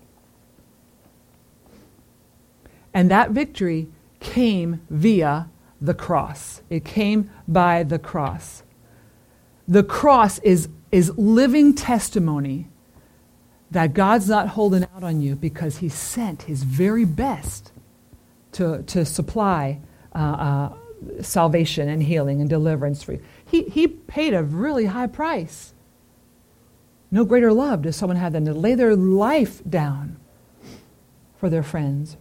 And that victory came via the cross. It came by the cross. The cross is, is living testimony that God's not holding out on you because he sent his very best to, to supply uh, uh, salvation and healing and deliverance for you. He, he paid a really high price. No greater love does someone have than to lay their life down for their friends.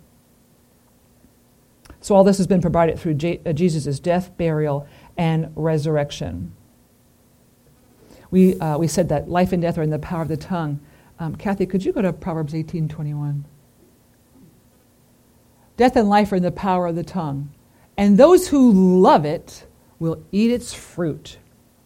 So all this has been provided through J- uh, Jesus' death, burial, and resurrection. We uh, we said that life and death are in the power of the tongue. Um, Kathy, could you go to Proverbs eighteen twenty-one? Death and life are in the power of the tongue, and those who love it will eat its fruit.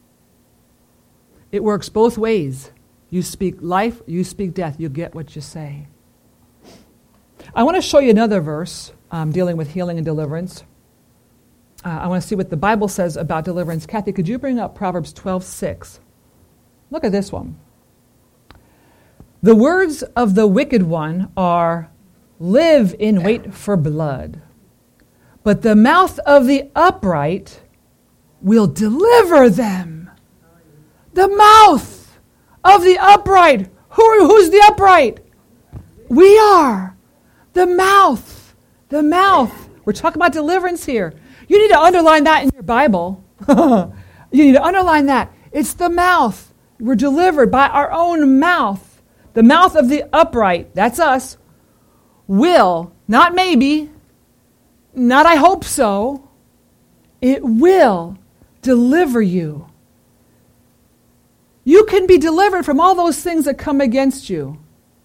It works both ways. You speak life, you speak death, you get what you say. I want to show you another verse um, dealing with healing and deliverance. Uh, I want to see what the Bible says about deliverance. Kathy, could you bring up Proverbs twelve six? Look at this one. The words of the wicked one are, live in wait for blood, but the mouth of the upright will deliver them. The mouth of the upright. Who, who's the upright? We are. The mouth. The mouth. We're talking about deliverance here. You need to underline that in your Bible. You need to underline that. It's the mouth. We're delivered by our own mouth. The mouth of the upright, that's us, will, not maybe, not I hope so, it will deliver you. You can be delivered from all those things that come against you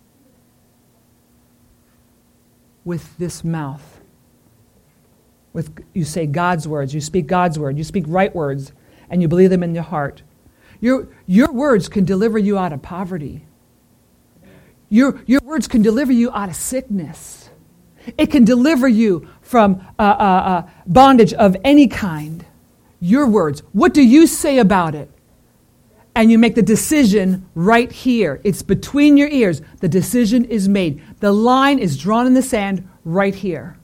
with this mouth. With you say God's words, you speak God's word, you speak right words, and you believe them in your heart. Your, your words can deliver you out of poverty. Your, your words can deliver you out of sickness. It can deliver you from uh, uh, uh, bondage of any kind. Your words. What do you say about it? And you make the decision right here. It's between your ears. The decision is made. The line is drawn in the sand right here.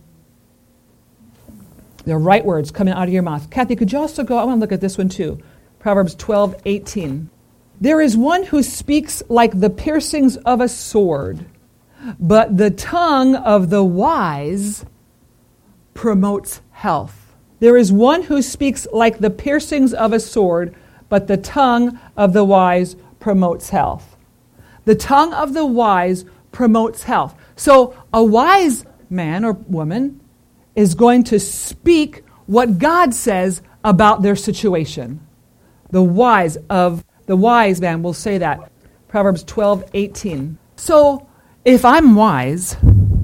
The right words coming out of your mouth. Kathy, could you also go, I want to look at this one too. Proverbs twelve eighteen. There is one who speaks like the piercings of a sword, but the tongue of the wise promotes health. There is one who speaks like the piercings of a sword, but the tongue of the wise promotes health. The tongue of the wise promotes health. So a wise man or woman is going to speak what God says about their situation. The wise of the wise man will say that. Proverbs twelve eighteen. So if I'm wise,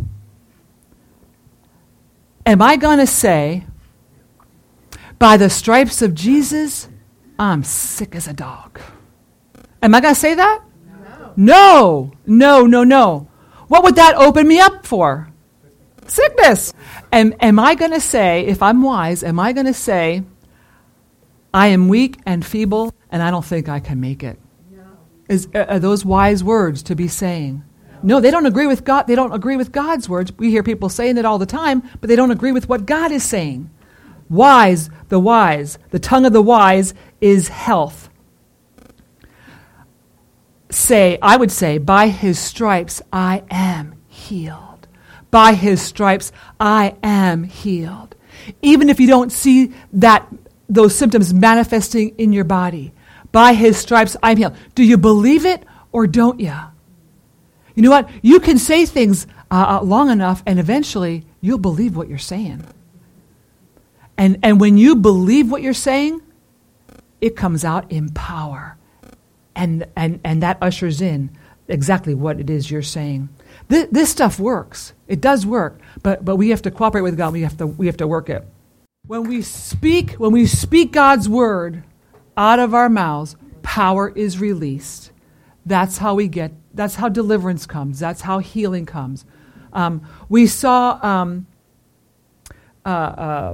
am I going to say, by the stripes of Jesus, I'm sick as a dog? Am I going to say that? No. No, no, no. What would that open me up for? Sickness. And am I going to say, if I'm wise, am I going to say, I am weak and feeble, and I don't think I can make it? No. Is, are those wise words to be saying? No. No, they don't agree with God. They don't agree with God's words. We hear people saying it all the time, but they don't agree with what God is saying. Wise, the wise, the tongue of the wise is health. Say, I would say, by his stripes I am healed. By his stripes I am healed. Even if you don't see that those symptoms manifesting in your body, by his stripes I'm healed. Do you believe it or don't you? You know what? You can say things uh, long enough, and eventually you'll believe what you're saying. And and when you believe what you're saying, it comes out in power. And and and that ushers in exactly what it is you're saying. This, this stuff works. It does work, but but we have to cooperate with God. We have to we have to work it. When we speak, when we speak God's word out of our mouths, power is released. That's how we get. That's how deliverance comes. That's how healing comes. Um, we saw um, uh, uh,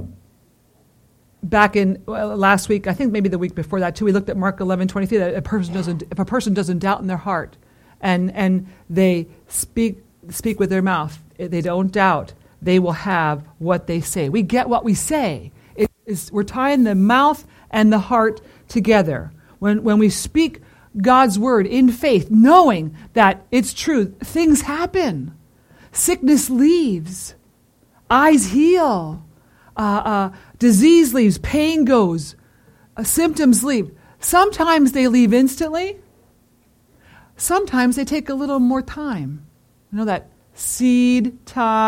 back in well, last week, I think maybe the week before that too. We looked at Mark eleven twenty-three. That a person doesn't, if a person doesn't doubt in their heart, and and they speak speak with their mouth, they don't doubt, they will have what they say. We get what we say. It is, we're tying the mouth and the heart together. When when we speak God's word in faith, knowing that it's true, things happen. Sickness leaves. Eyes heal. Uh, uh, disease leaves. Pain goes. Uh, symptoms leave. Sometimes they leave instantly. Sometimes they take a little more time. You know that seed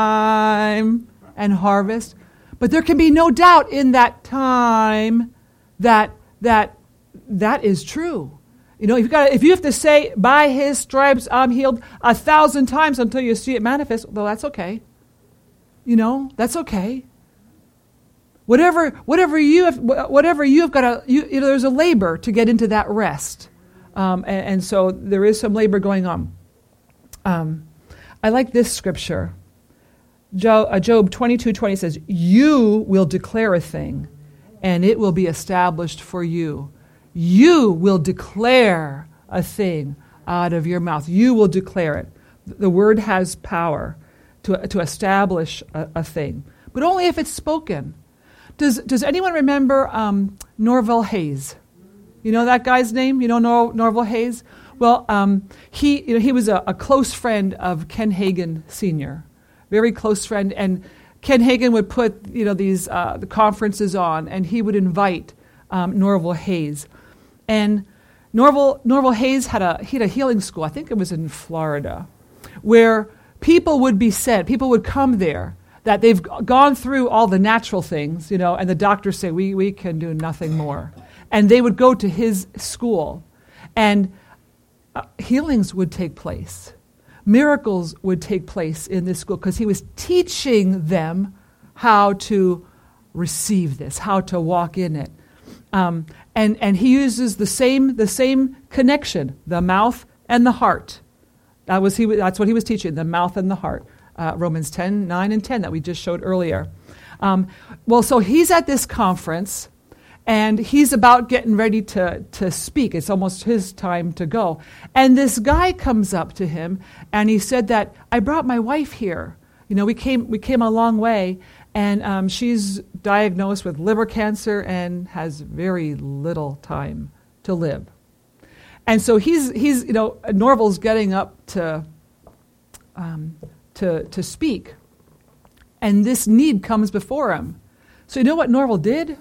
time and harvest. But there can be no doubt in that time that that that is true. You know, if you got if you have to say, by his stripes I'm healed a thousand times until you see it manifest, well, that's okay. You know, that's okay. Whatever, whatever you have, whatever you have got to, you, you know, there's a labor to get into that rest, um, and, and so there is some labor going on. Um, I like this scripture. Job, uh, Job twenty-two twenty says, "You will declare a thing, and it will be established for you." You will declare a thing out of your mouth. You will declare it. The word has power to, to establish a, a thing, but only if it's spoken. Does Does anyone remember um, Norval Hayes? You know that guy's name? You know Nor- Norval Hayes? Well, um, he you know, he was a, a close friend of Ken Hagin Senior, very close friend, and Ken Hagin would put you know these uh, the conferences on, and he would invite um, Norval Hayes. And Norval Norval Hayes had a he had a healing school. I think it was in Florida, where people would be said, people would come there that they've gone through all the natural things, you know, and the doctors say we we can do nothing more, and they would go to his school, and uh, healings would take place, miracles would take place in this school because he was teaching them how to receive this, how to walk in it. Um, and, and he uses the same the same connection, the mouth and the heart. That was he. That's what he was teaching, the mouth and the heart. Uh, Romans ten, nine, and ten that we just showed earlier. Um, well, so he's at this conference, and he's about getting ready to, to speak. It's almost his time to go. And this guy comes up to him, and he said that, I brought my wife here. You know, we came we came a long way, and um, she's diagnosed with liver cancer and has very little time to live. And so he's he's you know Norval's getting up to um, to to speak, and this need comes before him. So you know what Norval did?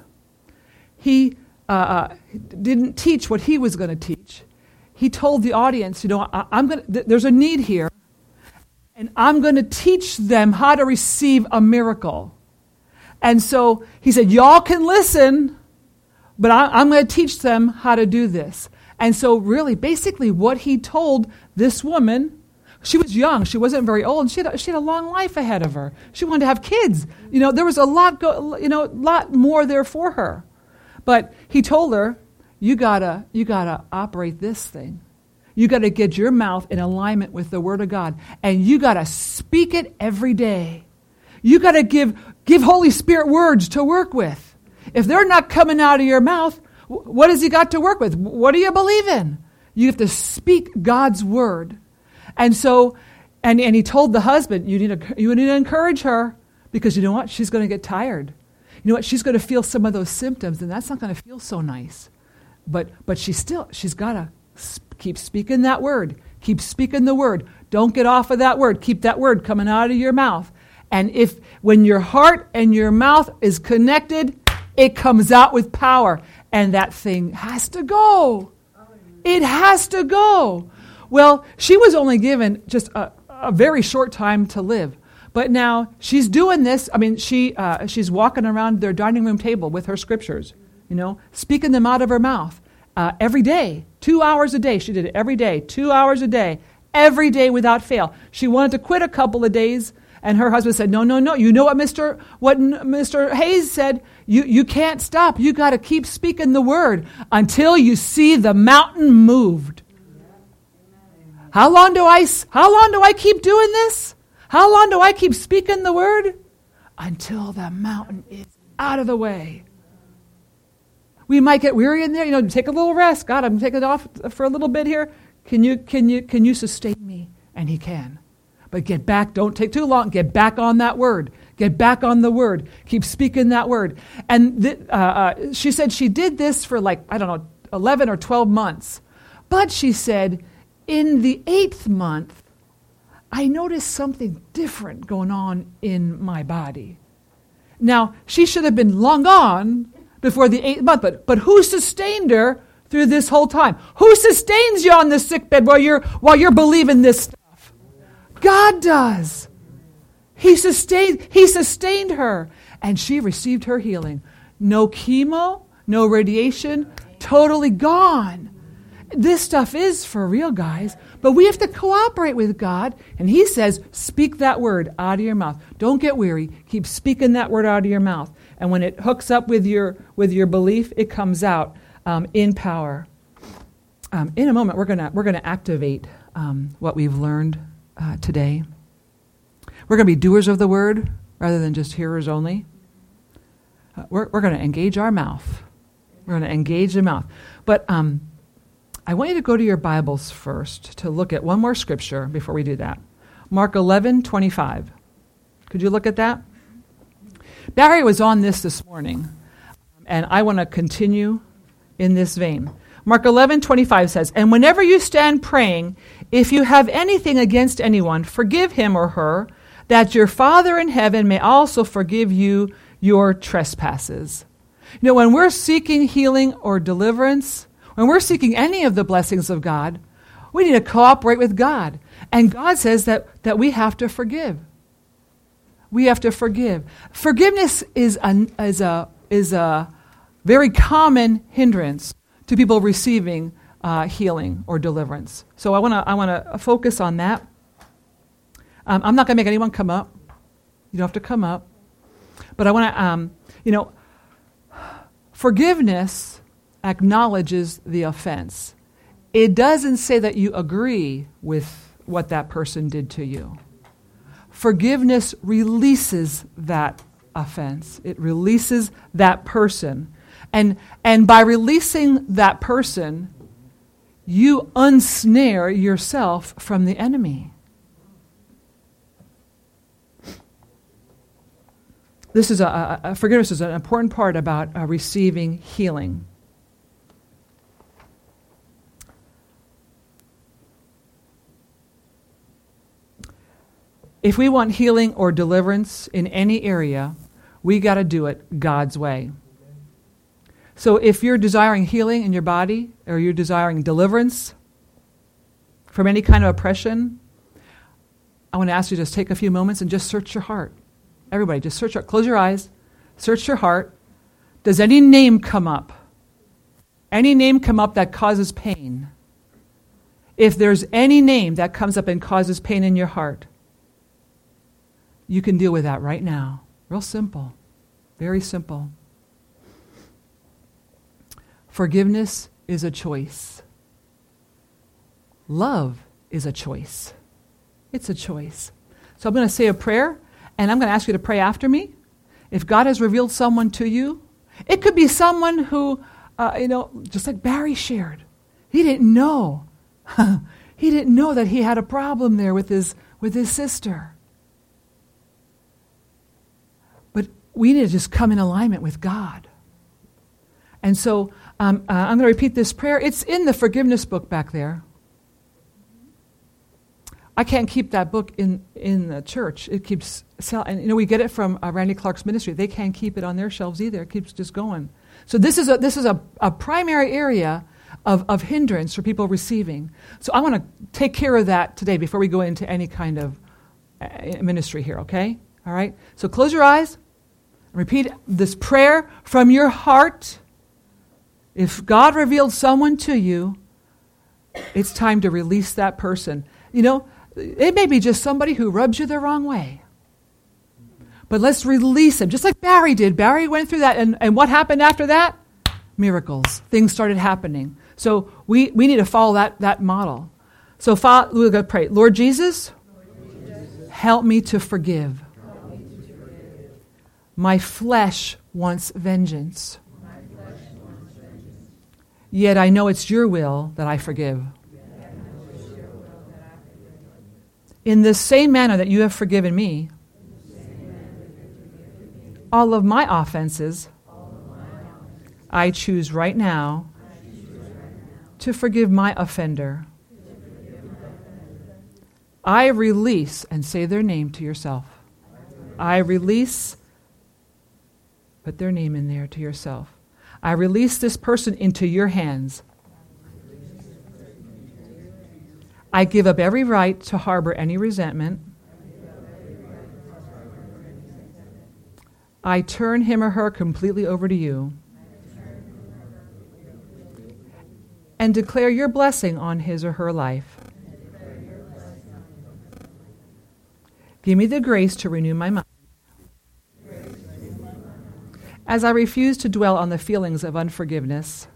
He uh, didn't teach what he was going to teach. He told the audience, you know, I, I'm going. Th- there's a need here. And I'm going to teach them how to receive a miracle. And so he said, y'all can listen, but I, I'm going to teach them how to do this. And so really, basically what he told this woman, she was young, she wasn't very old, she had, a, she had a long life ahead of her. She wanted to have kids. You know, there was a lot, go, you know, lot more there for her. But he told her, you gotta, you gotta operate this thing. You got to get your mouth in alignment with the Word of God, and you got to speak it every day. You got to give give Holy Spirit words to work with. If they're not coming out of your mouth, what has He got to work with? What do you believe in? You have to speak God's Word. And so And, and he told the husband, you need, to, you need to encourage her because you know what? She's going to get tired. You know what? She's going to feel some of those symptoms, and that's not going to feel so nice. But but she's still, she's got to sp- keep speaking that word. Keep speaking the word. Don't get off of that word. Keep that word coming out of your mouth. And if when your heart and your mouth is connected, it comes out with power. And that thing has to go. It has to go. Well, she was only given just a, a very short time to live. But now she's doing this. I mean, she uh, she's walking around their dining room table with her scriptures, you know, speaking them out of her mouth uh, every day, two hours a day. She did it every day, two hours a day, every day without fail. She wanted to quit a couple of days, and her husband said, "No, no, no. You know what Mister what Mister Hayes said? You you can't stop. You got to keep speaking the word until you see the mountain moved." How long do I how long do I keep doing this? How long do I keep speaking the word? Until the mountain is out of the way. We might get weary in there, you know, take a little rest. God, I'm taking it off for a little bit here. Can you can you can you sustain me? And he can. But get back, don't take too long. Get back on that word. Get back on the word. Keep speaking that word. And th- uh, uh, she said she did this for like, I don't know, eleven or twelve months. But she said, in the eighth month, I noticed something different going on in my body. Now, she should have been long gone before the eighth month, but, but who sustained her through this whole time? Who sustains you on the sick bed while you're, while you're believing this stuff? God does. He sustained, he sustained her, and she received her healing. No chemo, no radiation, totally gone. This stuff is for real, guys. But we have to cooperate with God. And he says, speak that word out of your mouth. Don't get weary. Keep speaking that word out of your mouth. And when it hooks up with your with your belief, it comes out um, in power. Um, in a moment, we're gonna we're gonna activate um, what we've learned uh, today. We're gonna be doers of the word rather than just hearers only. Uh, we're we're gonna engage our mouth. We're gonna engage the mouth. But um, I want you to go to your Bibles first to look at one more scripture before we do that. Mark eleven twenty-five. Could you look at that? Barry was on this this morning, and I want to continue in this vein. Mark eleven twenty-five says, "And whenever you stand praying, if you have anything against anyone, forgive him or her, that your Father in heaven may also forgive you your trespasses." You know, when we're seeking healing or deliverance, when we're seeking any of the blessings of God, we need to cooperate with God. And God says that, that we have to forgive. We have to forgive. Forgiveness is a, is a, is a very common hindrance to people receiving uh, healing or deliverance. So I want to I want to focus on that. Um, I'm not going to make anyone come up. You don't have to come up. But I want to, um, you know, forgiveness acknowledges the offense. It doesn't say that you agree with what that person did to you. Forgiveness releases that offense. It releases that person. And, and by releasing that person, you unsnare yourself from the enemy. This is a, a, a forgiveness is an important part about uh, receiving healing. If we want healing or deliverance in any area, we got to do it God's way. So if you're desiring healing in your body or you're desiring deliverance from any kind of oppression, I want to ask you to just take a few moments and just search your heart. Everybody, just search your heart. Close your eyes. Search your heart. Does any name come up? Any name come up that causes pain? If there's any name that comes up and causes pain in your heart, you can deal with that right now. Real simple. Very simple. Forgiveness is a choice. Love is a choice. It's a choice. So I'm going to say a prayer, and I'm going to ask you to pray after me. If God has revealed someone to you, it could be someone who, uh, you know, just like Barry shared. He didn't know. He didn't know that he had a problem there with his with his sister. But we need to just come in alignment with God. And so um, uh, I'm going to repeat this prayer. It's in the forgiveness book back there. I can't keep that book in, in the church. It keeps selling. And, you know, we get it from uh, Randy Clark's ministry. They can't keep it on their shelves either. It keeps just going. So this is a, this is a, a primary area of, of hindrance for people receiving. So I want to take care of that today before we go into any kind of uh, ministry here, okay? All right? So close your eyes. Repeat this prayer from your heart. If God revealed someone to you, it's time to release that person. You know, it may be just somebody who rubs you the wrong way. But let's release him, just like Barry did. Barry went through that, and, and what happened after that? Miracles. Things started happening. So we, we need to follow that, that model. So we're going to pray. Lord Jesus, Lord Jesus, help me to forgive. Help me to forgive. My flesh wants vengeance. My flesh wants vengeance. Yet I know it's your will that I forgive. In the same manner that you have forgiven me, all of my offenses, I choose right now to forgive my offender. I release, and say their name to yourself. I release, put their name in there to yourself. I release this person into your hands. I give up every right to harbor any resentment. I turn him or her completely over to you and declare your blessing on his or her life. Give me the grace to renew my mind as I refuse to dwell on the feelings of unforgiveness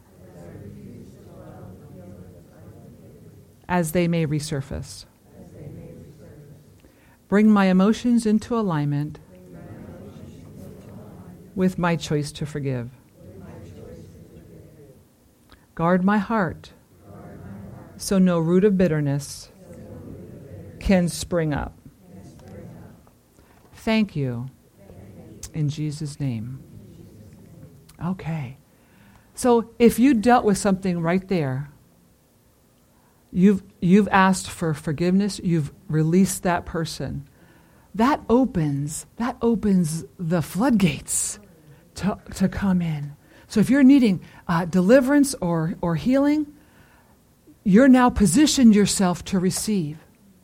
as they may resurface. Bring my emotions into alignment with my choice to forgive. Guard my heart so no root of bitterness can spring up. Thank you. In Jesus' name. Okay. So if you dealt with something right there, You've you've asked for forgiveness. You've released that person. That opens that opens the floodgates to to come in. So if you're needing uh, deliverance or or healing, you're now positioned yourself to receive.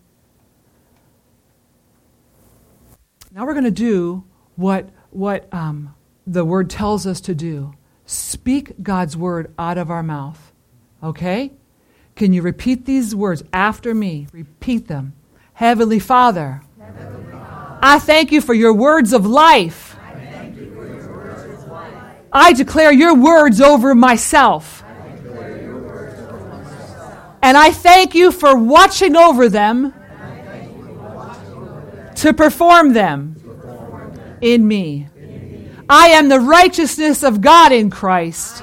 Now we're going to do what what um, the Word tells us to do. Speak God's word out of our mouth. Okay? Can you repeat these words after me? Repeat them. Heavenly Father, Heavenly Father, I thank you for your words of life. I thank you for your words of life. I declare your words over myself. I declare your words over myself. And I thank you for watching over them, thank you for watching over them to perform them, to perform them in me. In me. I am the righteousness of God in Christ.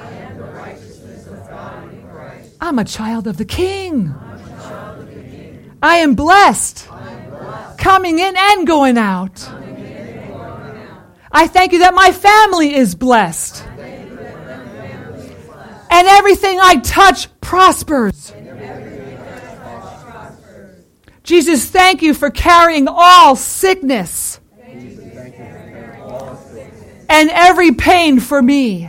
I'm a child of the King. Of the King. I am blessed, am blessed. Coming in and going out. And going out. I thank you that my family is blessed. Family is blessed. And everything I touch prospers. I touch prospers. Jesus, thank you for carrying all sickness, carrying all sickness. And every pain for me.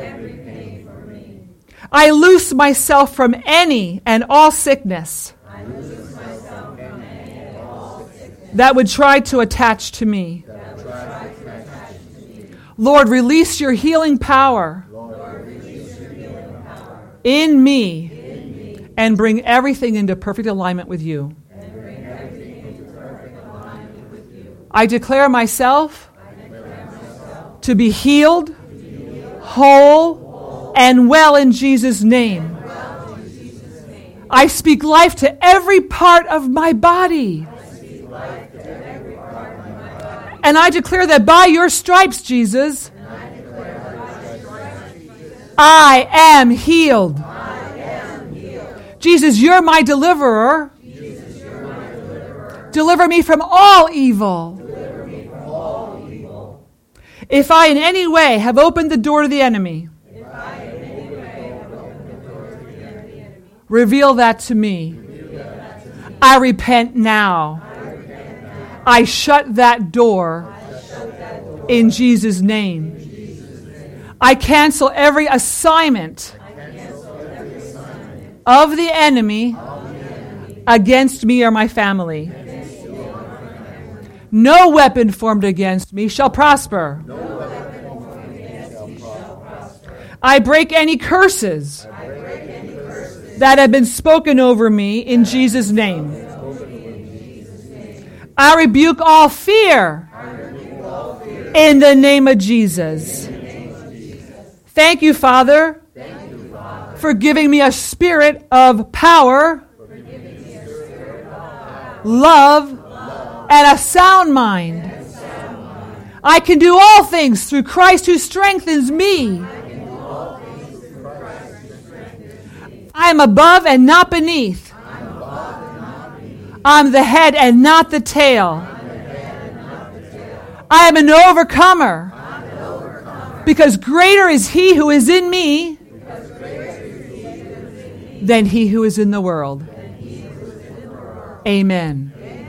I loose myself from any and all sickness, from any and all sickness that would try to attach to me. To attach to me. Lord, release your healing power, Lord, release your healing power in, me, in me and bring everything into perfect alignment with you. And bring everything into perfect alignment with you. I declare myself, I declare myself to be healed, to be healed whole, and well in Jesus' name. Well in Jesus' name. I speak life to every part of my body. I speak life to every part of my body. And I declare that by your stripes, Jesus, I, declare that by your stripes, Jesus, I am healed. I am healed. Jesus, you're my deliverer. Jesus, you're my deliverer. Deliver me from all evil. If I in any way have opened the door to the enemy, reveal that to me. I repent now. I shut that door in Jesus' name. I cancel every assignment of the enemy against me or my family. No weapon formed against me shall prosper. I break any curses that have been spoken over me in Jesus' name. I rebuke all fear in the name of Jesus. Thank you, Father, for giving me a spirit of power, love, and a sound mind. I can do all things through Christ who strengthens me. I am above and not beneath. I'm the head and not the tail. I am an overcomer. Because greater is he who is in me than he who is in the world. Amen.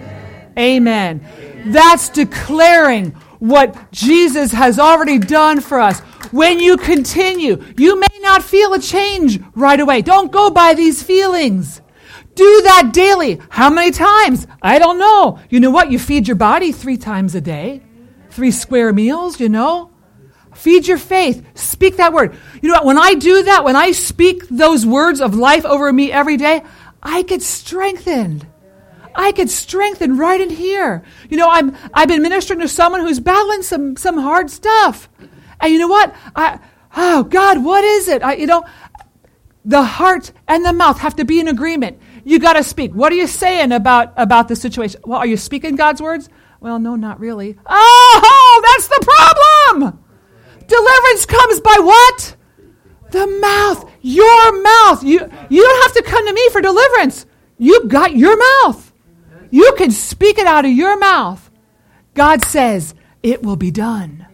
Amen. That's declaring what Jesus has already done for us. When you continue, you may not feel a change right away. Don't go by these feelings. Do that daily. How many times? I don't know. You know what? You feed your body three times a day. Three square meals, you know. Feed your faith. Speak that word. You know what? When I do that, when I speak those words of life over me every day, I get strengthened. I get strengthened right in here. You know, I'm, I've been ministering to someone who's battling some, some hard stuff. And you know what? I, oh, God, what is it? I, you know, the heart and the mouth have to be in agreement. You got to speak. What are you saying about, about the situation? Well, are you speaking God's words? Well, no, not really. Oh, that's the problem. Deliverance comes by what? The mouth. Your mouth. You, you don't have to come to me for deliverance. You've got your mouth. You can speak it out of your mouth. God says, it will be done.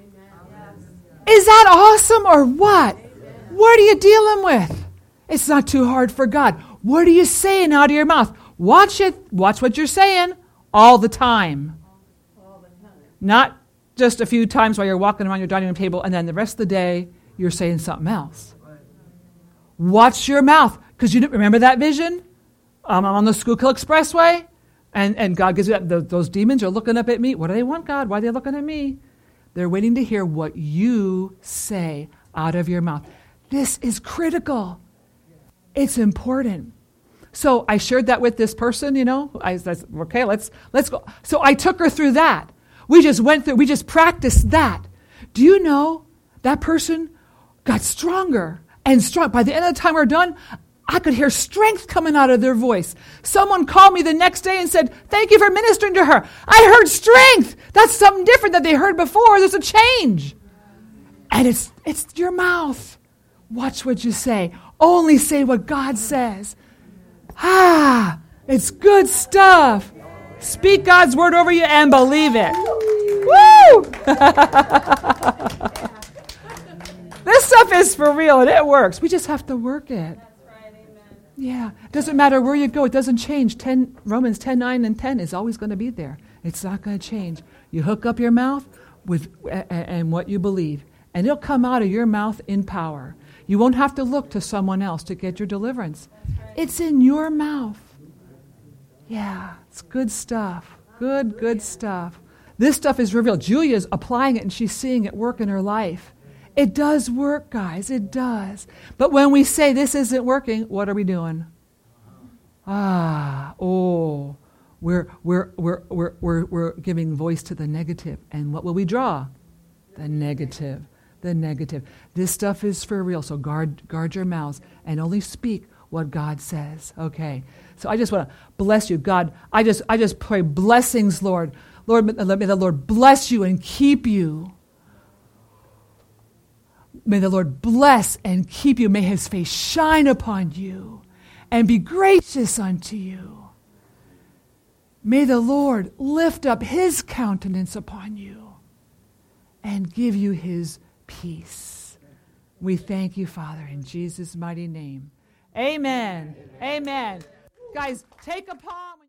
Is that awesome or what? What are you dealing with? It's not too hard for God. What are you saying out of your mouth? Watch it. Watch what you're saying all the time. Not just a few times while you're walking around your dining room table and then the rest of the day you're saying something else. Watch your mouth. Because you remember that vision? Um, I'm on the Schuylkill Expressway and, and God gives you that. Those, those demons are looking up at me. What do they want, God? Why are they looking at me? They're waiting to hear what you say out of your mouth. This is critical. It's important. So I shared that with this person, you know. I said, okay, let's let's go. So I took her through that. We just went through, we just practiced that. Do you know that person got stronger and strong? By the end of the time we we're done, I could hear strength coming out of their voice. Someone called me the next day and said, thank you for ministering to her. I heard strength. That's something different that they heard before. There's a change. And it's it's your mouth. Watch what you say. Only say what God says. Ah, it's good stuff. Speak God's word over you and believe it. Woo! This stuff is for real and it works. We just have to work it. Yeah. It doesn't matter where you go. It doesn't change. ten, Romans ten, nine, and ten is always going to be there. It's not going to change. You hook up your mouth with uh, and what you believe, and it'll come out of your mouth in power. You won't have to look to someone else to get your deliverance. It's in your mouth. Yeah, it's good stuff. Good, good stuff. This stuff is revealed. Julia's applying it and she's seeing it work in her life. It does work, guys. It does. But when we say this isn't working, what are we doing? Ah, oh, we're we're we're we're we're we're giving voice to the negative. And what will we draw? The negative. The negative. This stuff is for real. So guard guard your mouths and only speak what God says. Okay. So I just want to bless you, God. I just I just pray blessings, Lord. Lord, may the Lord bless you and keep you. May the Lord bless and keep you. May his face shine upon you and be gracious unto you. May the Lord lift up his countenance upon you and give you his peace. We thank you, Father, in Jesus' mighty name. Amen. Amen. Amen. Guys, take a palm.